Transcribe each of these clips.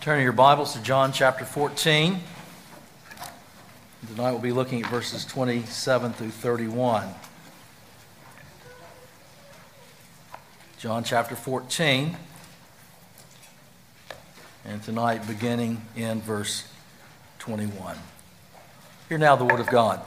Turning your Bibles to John chapter 14. Tonight we'll be looking at verses 27 through 31. John chapter 14. And tonight beginning in verse 21. Hear now the word of God.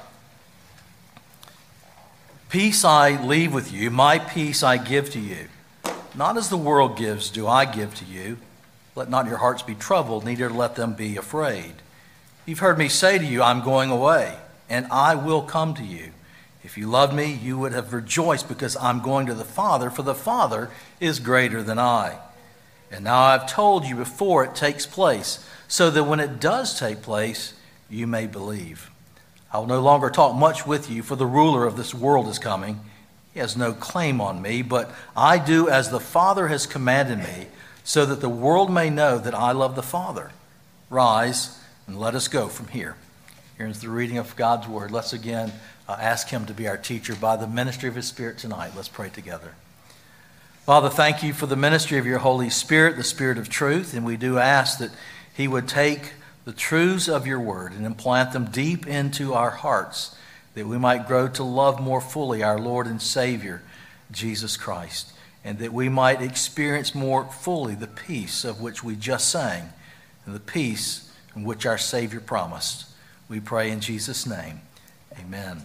Peace I leave with you, my peace I give to you. Not as the world gives do I give to you. Let not your hearts be troubled, neither let them be afraid. You've heard me say to you, I'm going away, and I will come to you. If you loved me, you would have rejoiced because I'm going to the Father, for the Father is greater than I. And now I've told you before it takes place, so that when it does take place, you may believe. I will no longer talk much with you, for the ruler of this world is coming. He has no claim on me, but I do as the Father has commanded me, so that the world may know that I love the Father. Rise and let us go from here. Here's the reading of God's word. Let's again ask him to be our teacher by the ministry of his Spirit tonight. Let's pray together. Father, thank you for the ministry of your Holy Spirit, the Spirit of truth, and we do ask that he would take the truths of your word and implant them deep into our hearts, that we might grow to love more fully our Lord and Savior, Jesus Christ, and that we might experience more fully the peace of which we just sang, and the peace in which our Savior promised. We pray in Jesus' name. Amen.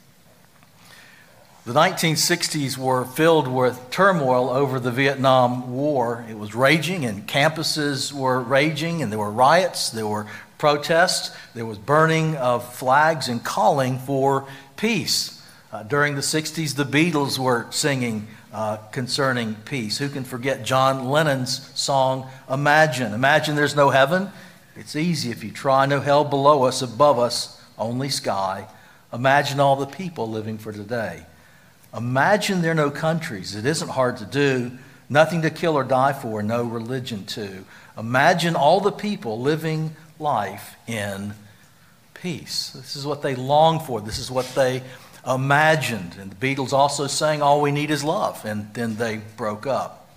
The 1960s were filled with turmoil over the Vietnam War. It was raging, and campuses were raging, and there were riots, there were protests, there was burning of flags and calling for peace. During the 60s, the Beatles were singing concerning peace. Who can forget John Lennon's song, Imagine? Imagine there's no heaven. It's easy if you try. No hell below us, above us, only sky. Imagine all the people living for today. Imagine there are no countries. It isn't hard to do. Nothing to kill or die for, no religion too. Imagine all the people living life in peace. This is what they longed for. This is what they imagined. And the Beatles also sang, all we need is love. And then they broke up.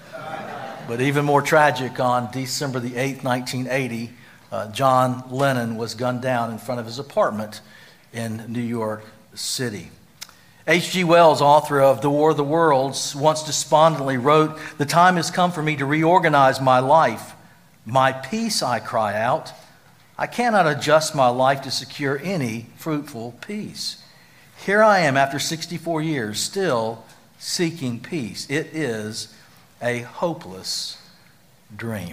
But even more tragic, on December the 8th, 1980, John Lennon was gunned down in front of his apartment in New York City. H.G. Wells, author of The War of the Worlds, once despondently wrote, "The time has come for me to reorganize my life. My peace, I cry out. I cannot adjust my life to secure any fruitful peace. Here I am after 64 years, still seeking peace. It is a hopeless dream."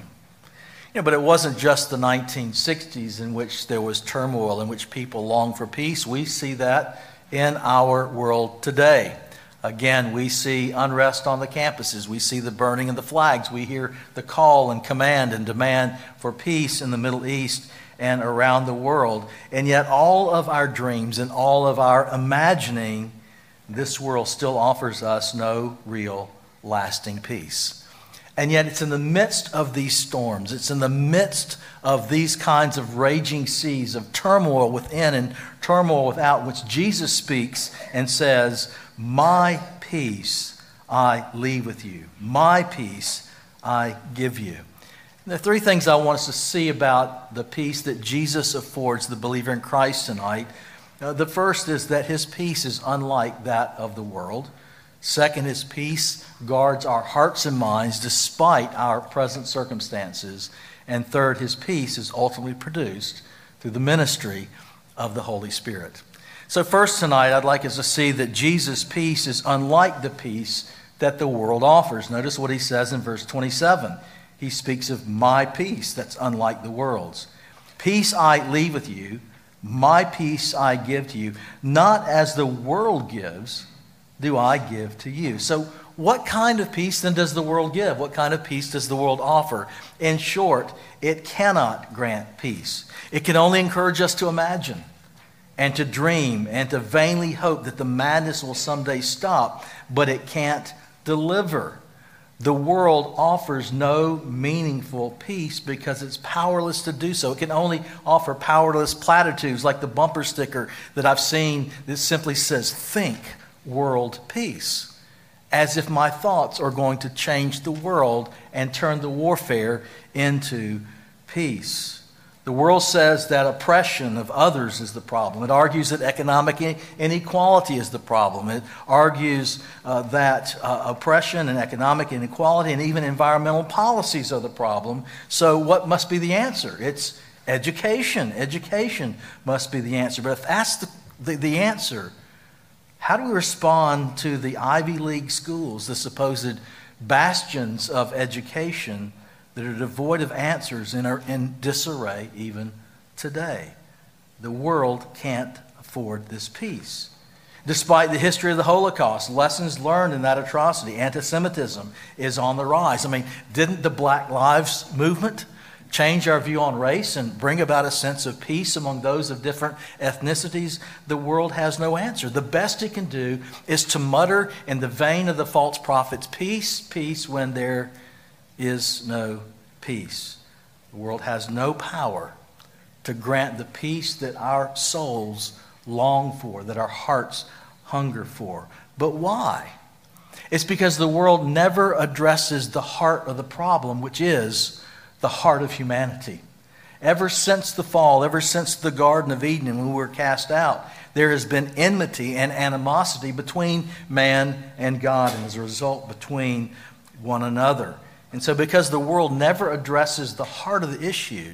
But it wasn't just the 1960s in which there was turmoil, in which people longed for peace. We see that in our world today. Again, we see unrest on the campuses. We see the burning of the flags. We hear the call and command and demand for peace in the Middle East and around the world. And yet all of our dreams and all of our imagining, this world still offers us no real lasting peace. And yet it's in the midst of these storms, it's in the midst of these kinds of raging seas of turmoil within and turmoil without, which Jesus speaks and says, my peace I leave with you. My peace I give you. And there are three things I want us to see about the peace that Jesus affords the believer in Christ tonight. The first is that his peace is unlike that of the world. Second, his peace guards our hearts and minds despite our present circumstances. And third, his peace is ultimately produced through the ministry of the Holy Spirit. So first tonight, I'd like us to see that Jesus' peace is unlike the peace that the world offers. Notice what he says in verse 27. He speaks of my peace that's unlike the world's. Peace I leave with you, my peace I give to you. Not as the world gives, do I give to you. So what kind of peace then does the world give? What kind of peace does the world offer? In short, it cannot grant peace. It can only encourage us to imagine and to dream and to vainly hope that the madness will someday stop, but it can't deliver. The world offers no meaningful peace because it's powerless to do so. It can only offer powerless platitudes like the bumper sticker that I've seen that simply says, think world peace, as if my thoughts are going to change the world and turn the warfare into peace. The world says that oppression of others is the problem. It argues that economic inequality is the problem. It argues that oppression and economic inequality and even environmental policies are the problem. So what must be the answer? It's education. Education must be the answer. But if that's the answer, how do we respond to the Ivy League schools, the supposed bastions of education that are devoid of answers and are in disarray even today? The world can't afford this peace. Despite the history of the Holocaust, lessons learned in that atrocity, anti-Semitism is on the rise. I mean, didn't the Black Lives Movement change our view on race and bring about a sense of peace among those of different ethnicities? The world has no answer. The best it can do is to mutter in the vein of the false prophets, peace, peace, when there is no peace. The world has no power to grant the peace that our souls long for, that our hearts hunger for. But why? It's because the world never addresses the heart of the problem, which is the heart of humanity. Ever since the fall, ever since the Garden of Eden and when we were cast out, there has been enmity and animosity between man and God, and as a result between one another. And so because the world never addresses the heart of the issue,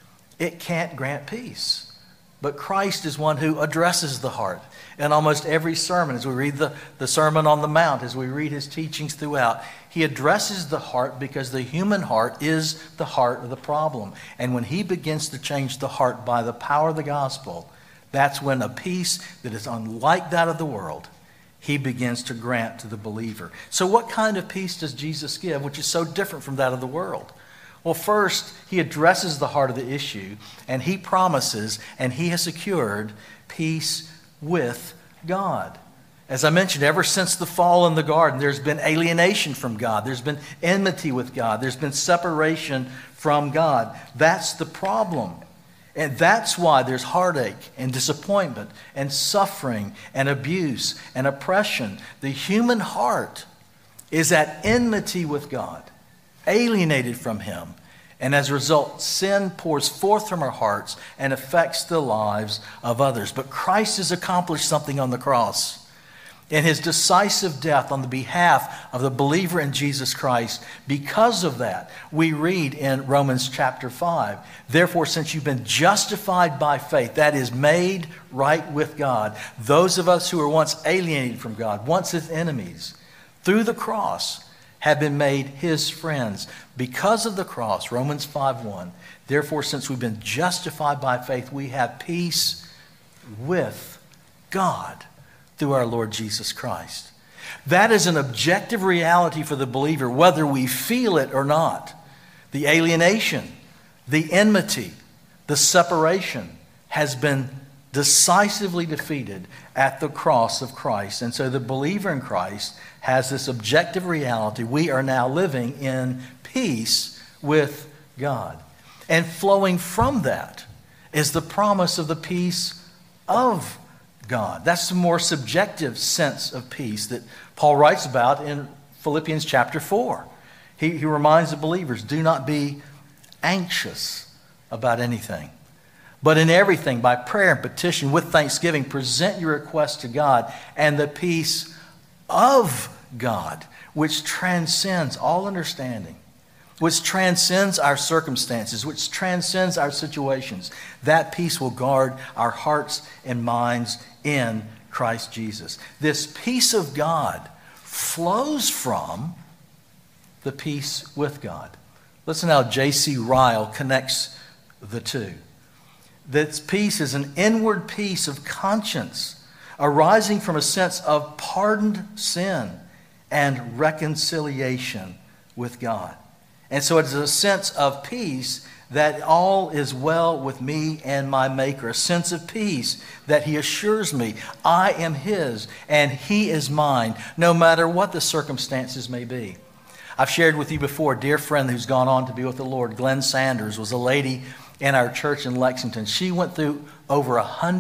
it can't grant peace. But Christ is one who addresses the heart. In almost every sermon, as we read the Sermon on the Mount, as we read his teachings throughout, he addresses the heart because the human heart is the heart of the problem. And when he begins to change the heart by the power of the gospel, that's when a peace that is unlike that of the world, he begins to grant to the believer. So what kind of peace does Jesus give, which is so different from that of the world? Well, first, he addresses the heart of the issue, and he promises, and he has secured peace with God. As I mentioned, ever since the fall in the garden, there's been alienation from God. There's been enmity with God. There's been separation from God. That's the problem. And that's why there's heartache and disappointment and suffering and abuse and oppression. The human heart is at enmity with God, alienated from him. And as a result, sin pours forth from our hearts and affects the lives of others. But Christ has accomplished something on the cross. In his decisive death on the behalf of the believer in Jesus Christ, because of that, we read in Romans chapter 5, therefore, since you've been justified by faith, that is, made right with God, those of us who were once alienated from God, once his enemies, through the cross, have been made his friends. Because of the cross, Romans 5:1, therefore, since we've been justified by faith, we have peace with God through our Lord Jesus Christ. That is an objective reality for the believer, whether we feel it or not. The alienation, the enmity, the separation has been decisively defeated at the cross of Christ. And so the believer in Christ has this objective reality. We are now living in peace with God. And flowing from that is the promise of the peace of God. That's the more subjective sense of peace that Paul writes about in Philippians chapter 4. He reminds the believers, do not be anxious about anything, but in everything, by prayer and petition, with thanksgiving, present your requests to God, and the peace of God, which transcends all understanding, which transcends our circumstances, which transcends our situations, that peace will guard our hearts and minds in Christ Jesus. This peace of God flows from the peace with God. Listen how J.C. Ryle connects the two. This peace is an inward peace of conscience arising from a sense of pardoned sin and reconciliation with God. And so it's a sense of peace that all is well with me and my Maker, a sense of peace that he assures me I am his and he is mine, no matter what the circumstances may be. I've shared with you before, a dear friend who's gone on to be with the Lord, Glenn Sanders, was a lady in our church in Lexington. She went through over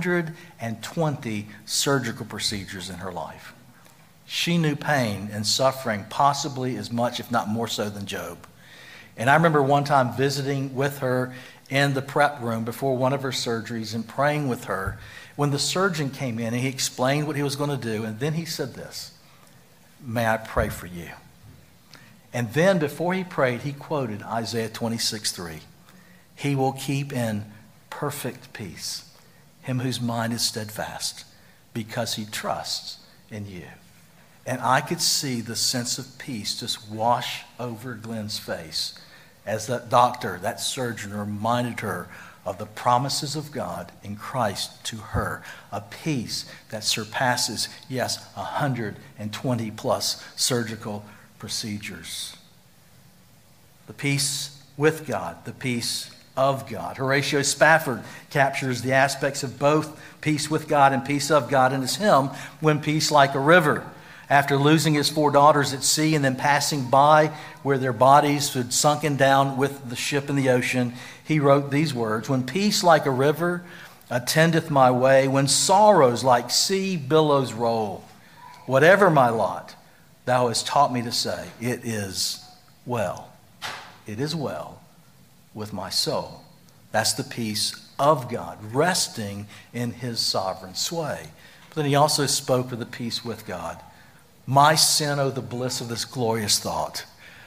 120 surgical procedures in her life. She knew pain and suffering possibly as much, if not more so, than Job. And I remember one time visiting with her in the prep room before one of her surgeries and praying with her when the surgeon came in and he explained what he was going to do. And then he said this, "May I pray for you?" And then before he prayed, he quoted Isaiah 26:3. "He will keep in perfect peace him whose mind is steadfast, because he trusts in you." And I could see the sense of peace just wash over Glenn's face as that doctor, that surgeon, reminded her of the promises of God in Christ to her. A peace that surpasses, yes, 120 plus surgical procedures. The peace with God, the peace of God. Horatio Spafford captures the aspects of both peace with God and peace of God in his hymn, "When Peace Like a River." After losing his 4 daughters at sea and then passing by where their bodies had sunken down with the ship in the ocean, he wrote these words, "When peace like a river attendeth my way, when sorrows like sea billows roll, whatever my lot, thou hast taught me to say, it is well. It is well with my soul." That's the peace of God, resting in his sovereign sway. But then he also spoke of the peace with God. "My sin, oh, the bliss of this glorious thought.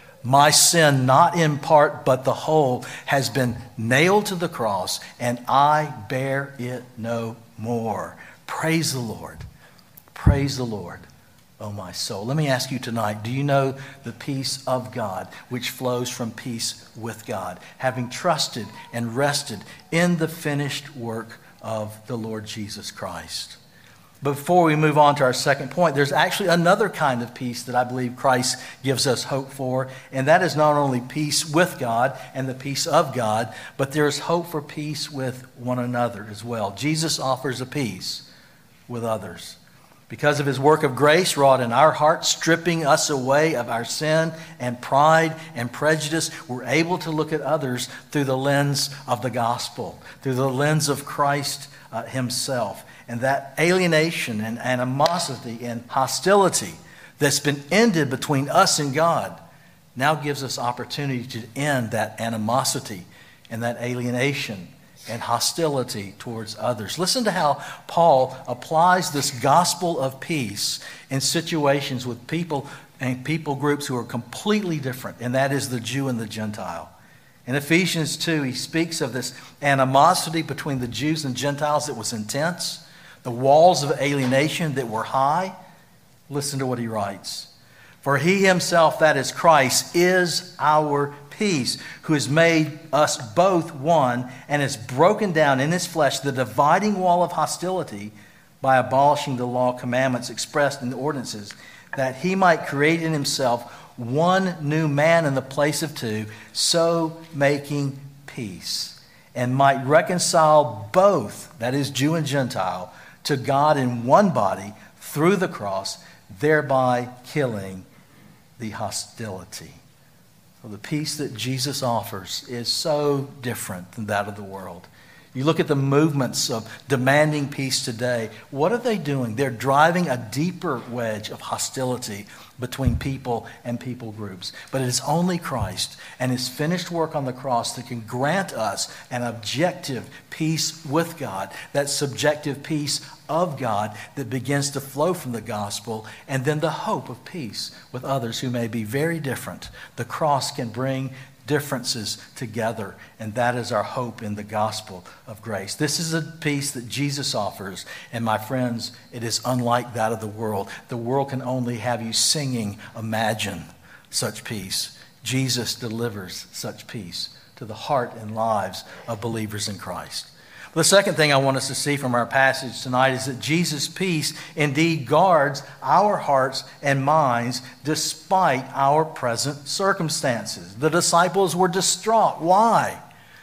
My sin, not in part, but the whole, has been nailed to the cross, and I bear it no more. Praise the Lord. Praise the Lord, oh my soul." Let me ask you tonight, do you know the peace of God, which flows from peace with God, having trusted and rested in the finished work of the Lord Jesus Christ? Before we move on to our second point, there's actually another kind of peace that I believe Christ gives us hope for, and that is not only peace with God and the peace of God, but there's hope for peace with one another as well. Jesus offers a peace with others. Because of his work of grace wrought in our hearts, stripping us away of our sin and pride and prejudice, we're able to look at others through the lens of the gospel, through the lens of Christ himself. And that alienation and animosity and hostility that's been ended between us and God now gives us opportunity to end that animosity and that alienation and hostility towards others. Listen to how Paul applies this gospel of peace in situations with people and people groups who are completely different, and that is the Jew and the Gentile. In Ephesians 2, he speaks of this animosity between the Jews and Gentiles that was intense, the walls of alienation that were high. Listen to what he writes. "For he himself, that is Christ, is our peace, who has made us both one and has broken down in his flesh the dividing wall of hostility by abolishing the law commandments expressed in the ordinances, that he might create in himself one new man in the place of two, so making peace, and might reconcile both," that is Jew and Gentile, "to God in one body through the cross, thereby killing the hostility." Well, the peace that Jesus offers is so different than that of the world. You look at the movements of demanding peace today. What are they doing? They're driving a deeper wedge of hostility between people and people groups. But it is only Christ and his finished work on the cross that can grant us an objective peace with God, that subjective peace of God that begins to flow from the gospel, and then the hope of peace with others who may be very different. The cross can bring differences together, and that is our hope in the gospel of grace. This is a peace that Jesus offers, and my friends, it is unlike that of the world. The world can only have you singing "Imagine" such peace. Jesus delivers such peace to the heart and lives of believers in Christ. The second thing I want us to see from our passage tonight is that Jesus' peace indeed guards our hearts and minds despite our present circumstances. The disciples were distraught. Why?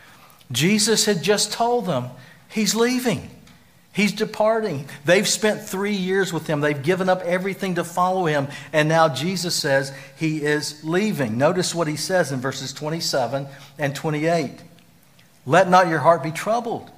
Jesus had just told them he's leaving. He's departing. They've spent 3 years with him. They've given up everything to follow him. And now Jesus says he is leaving. Notice what he says in verses 27 and 28. "Let not your heart be troubled.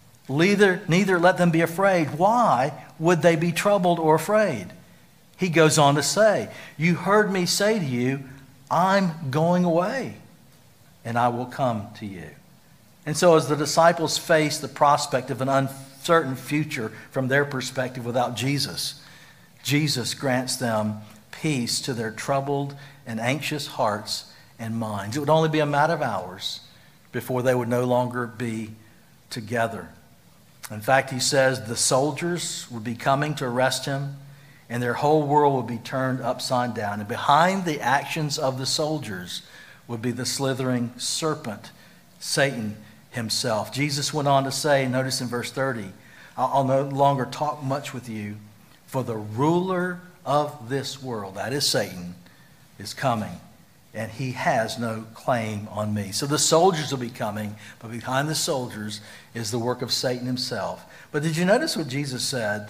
Neither let them be afraid." Why would they be troubled or afraid? He goes on to say, "You heard me say to you, I'm going away. and I will come to you. And so as the disciples face the prospect of an uncertain future from their perspective without Jesus, Jesus grants them peace to their troubled and anxious hearts and minds. It would only be a matter of hours before they would no longer be together. In fact, he says the soldiers would be coming to arrest him, and their whole world would be turned upside down. And behind the actions of the soldiers would be the slithering serpent, Satan himself. Jesus went on to say, notice in verse 30, I'll no longer talk much with you, for the ruler of this world, that is Satan, is coming, and he has no claim on me. So the soldiers will be coming, but behind the soldiers is the work of Satan himself. But did you notice what Jesus said?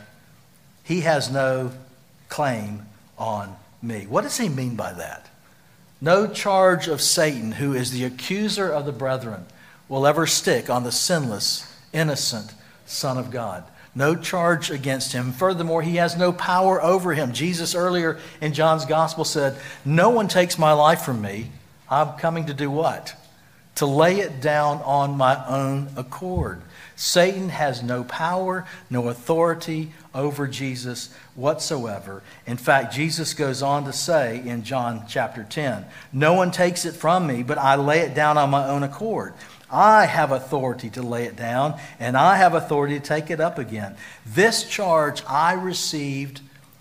He has no claim on me. What does he mean by that? No charge of Satan, who is the accuser of the brethren, will ever stick on the sinless, innocent Son of God. No charge against him. Furthermore, he has no power over him. Jesus earlier in John's gospel said, no one takes my life from me. I'm coming to do what? To lay it down on my own accord. Satan has no power, no authority over Jesus whatsoever. In fact, Jesus goes on to say in John chapter 10, no one takes it from me, but I lay it down on my own accord. I have authority to lay it down, and I have authority to take it up again. This charge I received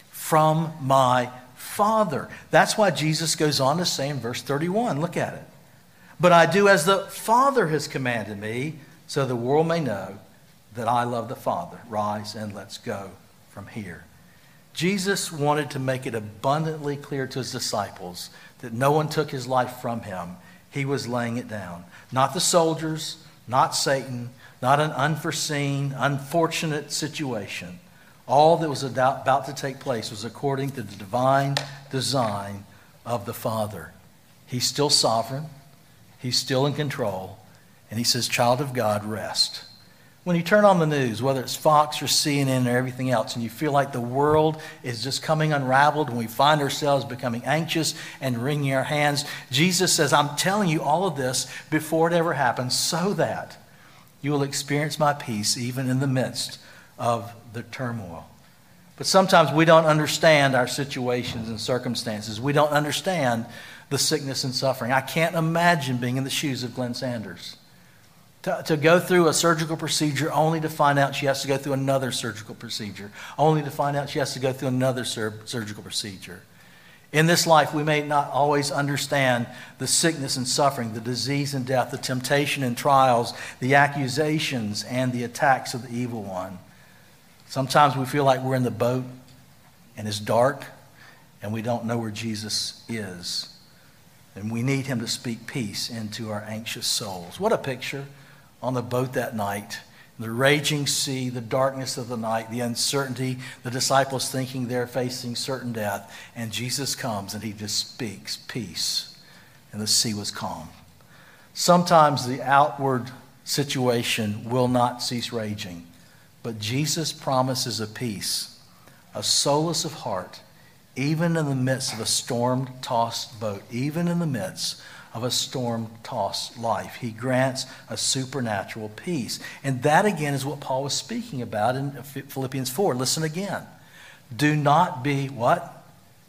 from my Father. That's why Jesus goes on to say in verse 31, look at it. But I do as the Father has commanded me, so the world may know that I love the Father. Rise and let's go from here. Jesus wanted to make it abundantly clear to his disciples that no one took his life from him. He was laying it down. Not the soldiers, not Satan, not an unforeseen, unfortunate situation. All that was about to take place was according to the divine design of the Father. He's still sovereign. He's still in control. And he says, child of God, rest. When you turn on the news, whether it's Fox or CNN or everything else, and you feel like the world is just coming unraveled and we find ourselves becoming anxious and wringing our hands, Jesus says, I'm telling you all of this before it ever happens so that you will experience my peace even in the midst of the turmoil. But sometimes we don't understand our situations and circumstances. We don't understand the sickness and suffering. I can't imagine being in the shoes of Glenn Sanders. To go through a surgical procedure only to find out she has to go through another surgical procedure, only to find out she has to go through another surgical procedure. In this life, we may not always understand the sickness and suffering, the disease and death, the temptation and trials, the accusations and the attacks of the evil one. Sometimes we feel like we're in the boat and it's dark and we don't know where Jesus is. And we need him to speak peace into our anxious souls. What a picture. On the boat that night, the raging sea, the darkness of the night, the uncertainty, the disciples thinking they're facing certain death. And Jesus comes and he just speaks peace. And the sea was calm. Sometimes the outward situation will not cease raging. But Jesus promises a peace, a solace of heart, even in the midst of a storm-tossed boat, even in the midst of a storm-tossed life. He grants a supernatural peace. And that again is what Paul was speaking about in Philippians 4. Listen again. Do not be what?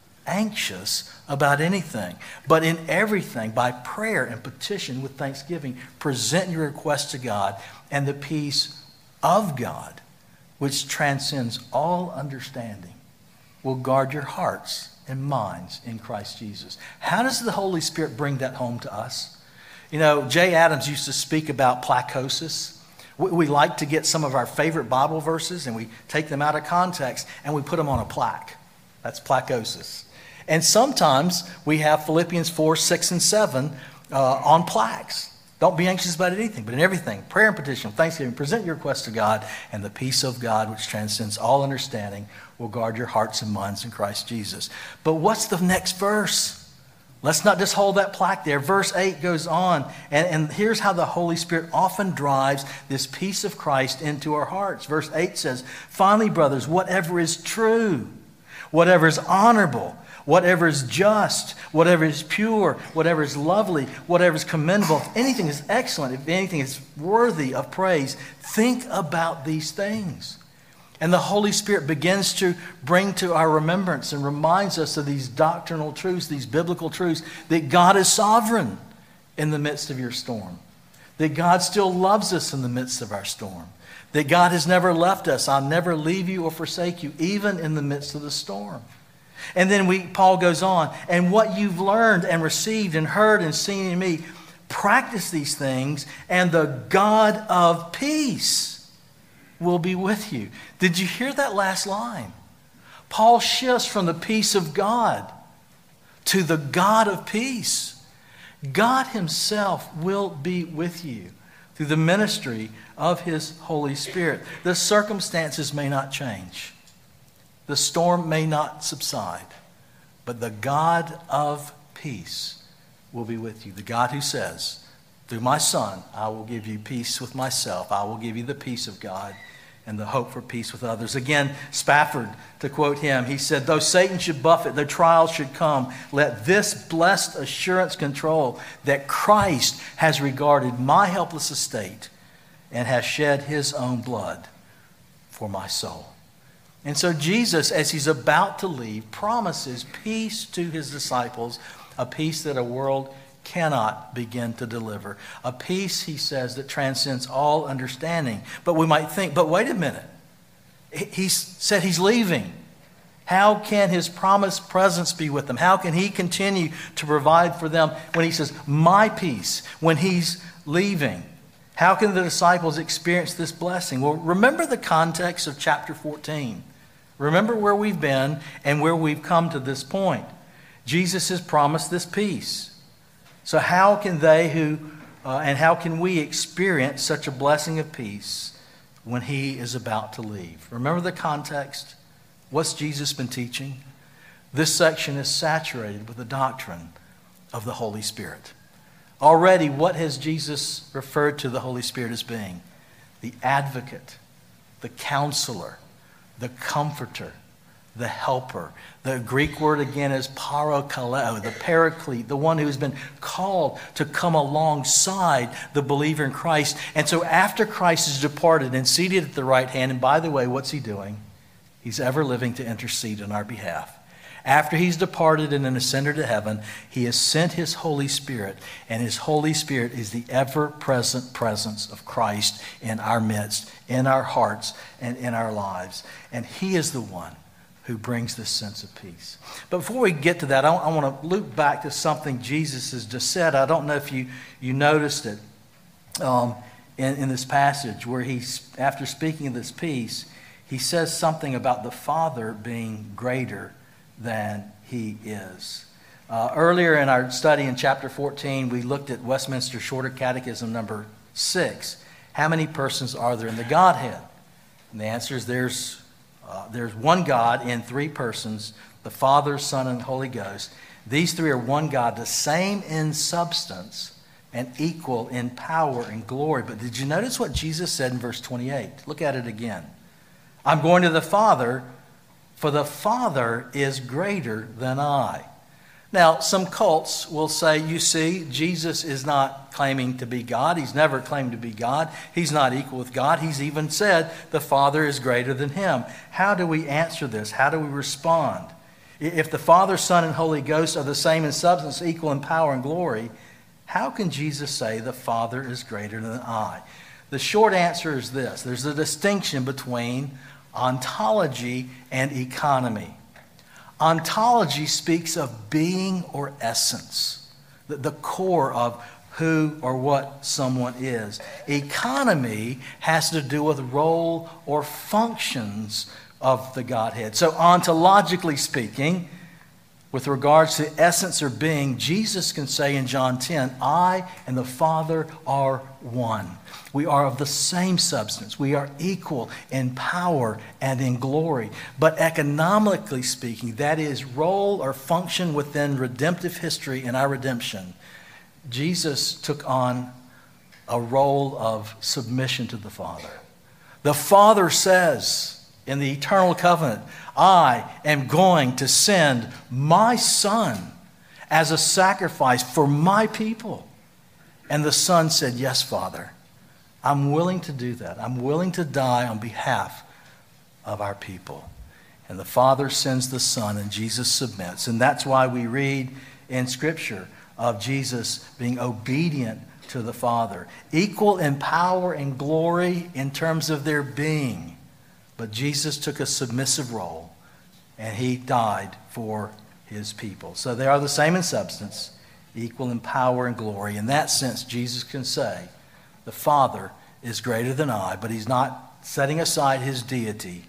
Anxious about anything, but in everything, by prayer and petition with thanksgiving, present your requests to God, and the peace of God, which transcends all understanding, will guard your hearts and minds in Christ Jesus. How does the Holy Spirit bring that home to us? You know, Jay Adams used to speak about placosis. We like to get some of our favorite Bible verses and we take them out of context and we put them on a plaque. That's placosis. And sometimes we have Philippians 4, 6, and 7 on plaques. Don't be anxious about anything, but in everything, prayer and petition, thanksgiving, present your requests to God, and the peace of God, which transcends all understanding, will guard your hearts and minds in Christ Jesus. But what's the next verse? Let's not just hold that plaque there. Verse 8 goes on, and here's how the Holy Spirit often drives this peace of Christ into our hearts. Verse 8 says, finally, brothers, whatever is true, whatever is honorable, whatever is just, whatever is pure, whatever is lovely, whatever is commendable, if anything is excellent, if anything is worthy of praise, think about these things. And the Holy Spirit begins to bring to our remembrance and reminds us of these doctrinal truths, these biblical truths, that God is sovereign in the midst of your storm, that God still loves us in the midst of our storm, that God has never left us. I'll never leave you or forsake you, even in the midst of the storm. And then Paul goes on, and what you've learned and received and heard and seen in me, practice these things, and the God of peace will be with you. Did you hear that last line? Paul shifts from the peace of God to the God of peace. God himself will be with you through the ministry of his Holy Spirit. The circumstances may not change. The storm may not subside. But the God of peace will be with you. The God who says, through my Son, I will give you peace with myself. I will give you the peace of God and the hope for peace with others. Again, Spafford, to quote him, he said, though Satan should buffet, though trials should come, let this blessed assurance control that Christ has regarded my helpless estate and has shed his own blood for my soul. And so Jesus, as he's about to leave, promises peace to his disciples, a peace that a world cannot begin to deliver. A peace, he says, that transcends all understanding. But we might think, but wait a minute. He said he's leaving. How can his promised presence be with them? How can he continue to provide for them when he says, my peace, when he's leaving? How can the disciples experience this blessing? Well, remember the context of chapter 14. Remember where we've been and where we've come to this point. Jesus has promised this peace. So how can and how can we experience such a blessing of peace when he is about to leave? Remember the context? What's Jesus been teaching? This section is saturated with the doctrine of the Holy Spirit. Already, what has Jesus referred to the Holy Spirit as being? The advocate, the counselor, the comforter, the helper. The Greek word again is parakaleo, the paraclete, the one who has been called to come alongside the believer in Christ. And so after Christ is departed and seated at the right hand, and by the way, what's he doing? He's ever living to intercede on our behalf. After he's departed and then ascended to heaven, he has sent his Holy Spirit, and his Holy Spirit is the ever-present presence of Christ in our midst, in our hearts, and in our lives. And he is the one who brings this sense of peace. But before we get to that, I want to loop back to something Jesus has just said. I don't know if you noticed it in this passage where after speaking of this peace, he says something about the Father being greater than he is. Earlier in our study in chapter 14, we looked at Westminster Shorter Catechism number 6. How many persons are there in the Godhead? And the answer is there's one God in three persons, the Father, Son, and Holy Ghost. These three are one God, the same in substance and equal in power and glory. But did you notice what Jesus said in verse 28? Look at it again. I'm going to the Father, for the Father is greater than I. Now, some cults will say, you see, Jesus is not claiming to be God. He's never claimed to be God. He's not equal with God. He's even said the Father is greater than him. How do we answer this? How do we respond? If the Father, Son, and Holy Ghost are the same in substance, equal in power and glory, how can Jesus say the Father is greater than I? The short answer is this. There's a distinction between ontology and economy. Ontology speaks of being or essence, the core of who or what someone is. Economy has to do with role or functions of the Godhead. So ontologically speaking, with regards to essence or being, Jesus can say in John 10, I and the Father are one. We are of the same substance. We are equal in power and in glory. But economically speaking, that is role or function within redemptive history in our redemption. Jesus took on a role of submission to the Father. The Father says, in the eternal covenant, I am going to send my Son as a sacrifice for my people. And the Son said, yes, Father, I'm willing to do that. I'm willing to die on behalf of our people. And the Father sends the Son, and Jesus submits. And that's why we read in Scripture of Jesus being obedient to the Father, equal in power and glory in terms of their being. But Jesus took a submissive role, and he died for his people. So they are the same in substance, equal in power and glory. In that sense, Jesus can say, the Father is greater than I, but he's not setting aside his deity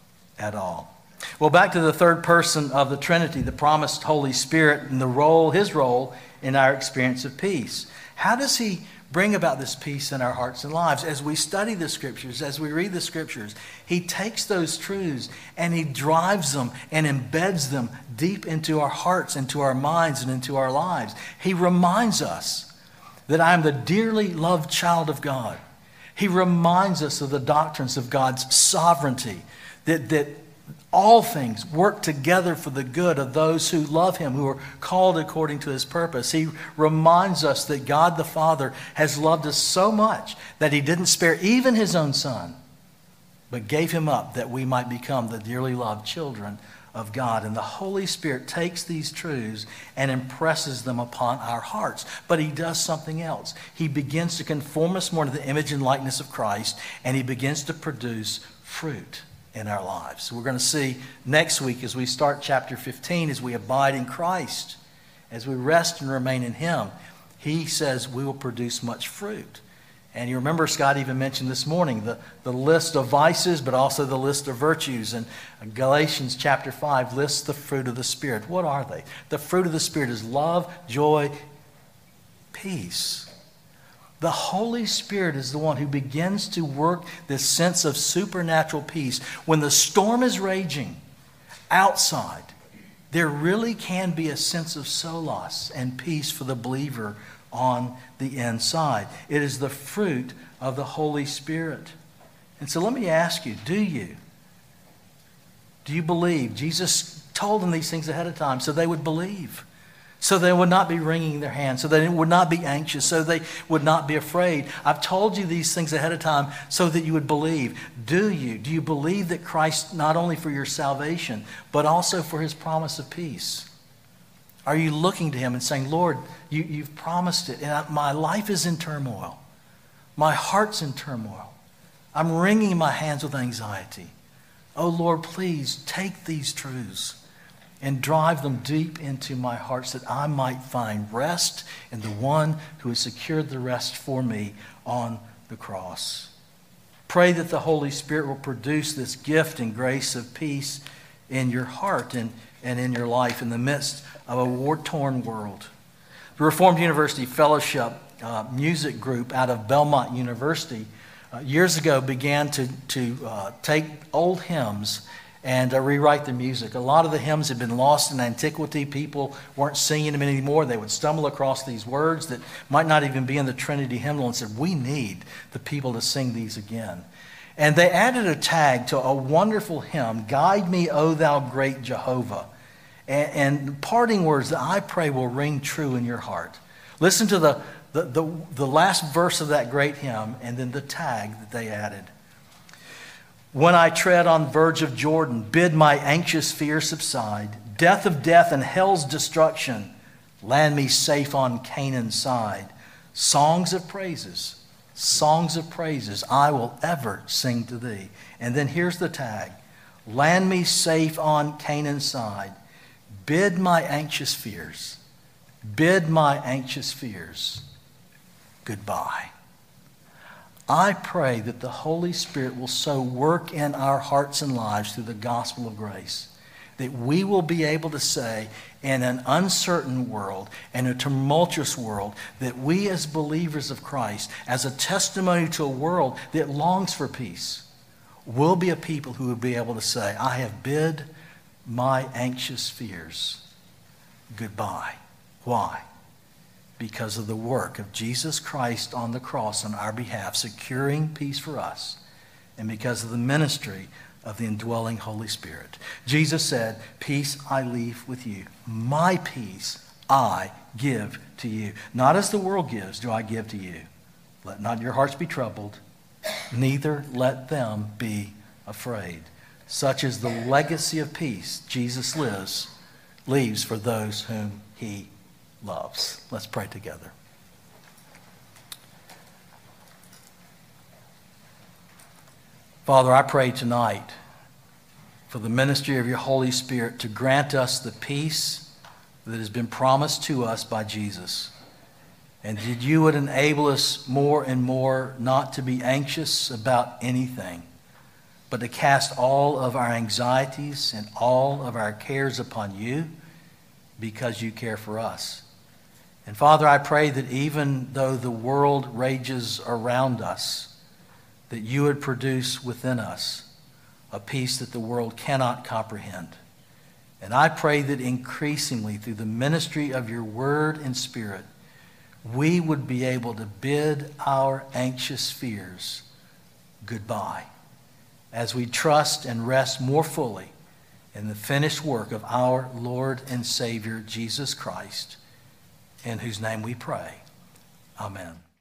at all. Well, back to the third person of the Trinity, the promised Holy Spirit, and his role in our experience of peace. How does he bring about this peace in our hearts and lives? As we study the Scriptures, as we read the Scriptures, he takes those truths and he drives them and embeds them deep into our hearts, into our minds, and into our lives. He reminds us that I am the dearly loved child of God. He reminds us of the doctrines of God's sovereignty, that all things work together for the good of those who love him, who are called according to his purpose. He reminds us that God the Father has loved us so much that he didn't spare even his own Son, but gave him up that we might become the dearly loved children of God. And the Holy Spirit takes these truths and impresses them upon our hearts. But he does something else. He begins to conform us more to the image and likeness of Christ, and he begins to produce fruit in our lives. So we're going to see next week as we start chapter 15, as we abide in Christ, as we rest and remain in him, he says we will produce much fruit. And you remember Scott even mentioned this morning the list of vices, but also the list of virtues. And Galatians chapter 5 lists the fruit of the Spirit. What are they? The fruit of the Spirit is love, joy, peace. The Holy Spirit is the one who begins to work this sense of supernatural peace. When the storm is raging outside, there really can be a sense of solace and peace for the believer on the inside. It is the fruit of the Holy Spirit. And so let me ask you, do you believe? Jesus told them these things ahead of time so they would believe, so they would not be wringing their hands, so they would not be anxious, so they would not be afraid. I've told you these things ahead of time so that you would believe. Do you believe that Christ, not only for your salvation, but also for his promise of peace? Are you looking to him and saying, Lord, you've promised it, and my life is in turmoil. My heart's in turmoil. I'm wringing my hands with anxiety. Oh, Lord, please take these truths and drive them deep into my heart so that I might find rest in the one who has secured the rest for me on the cross. Pray that the Holy Spirit will produce this gift and grace of peace in your heart and in your life in the midst of a war-torn world. The Reformed University Fellowship music group out of Belmont University years ago began to take old hymns and rewrite the music. A lot of the hymns had been lost in antiquity. People weren't singing them anymore. They would stumble across these words that might not even be in the Trinity hymnal and said, we need the people to sing these again. And they added a tag to a wonderful hymn, Guide Me, O Thou Great Jehovah. And parting words that I pray will ring true in your heart. Listen to the last verse of that great hymn and then the tag that they added. When I tread on verge of Jordan, bid my anxious fear subside. Death of death and hell's destruction, land me safe on Canaan's side. Songs of praises I will ever sing to thee. And then here's the tag. Land me safe on Canaan's side. Bid my anxious fears goodbye. I pray that the Holy Spirit will so work in our hearts and lives through the gospel of grace that we will be able to say in an uncertain world and a tumultuous world that we as believers of Christ, as a testimony to a world that longs for peace, will be a people who will be able to say, I have bid my anxious fears goodbye. Why? Because of the work of Jesus Christ on the cross on our behalf, securing peace for us, and because of the ministry of the indwelling Holy Spirit. Jesus said, "Peace I leave with you. My peace I give to you. Not as the world gives do I give to you. Let not your hearts be troubled, neither let them be afraid." Such is the legacy of peace Jesus leaves for those whom he loves. Let's pray together. Father, I pray tonight for the ministry of your Holy Spirit to grant us the peace that has been promised to us by Jesus. And that you would enable us more and more not to be anxious about anything, but to cast all of our anxieties and all of our cares upon you because you care for us. And Father, I pray that even though the world rages around us, that you would produce within us a peace that the world cannot comprehend. And I pray that increasingly through the ministry of your word and spirit, we would be able to bid our anxious fears goodbye as we trust and rest more fully in the finished work of our Lord and Savior, Jesus Christ, in whose name we pray. Amen.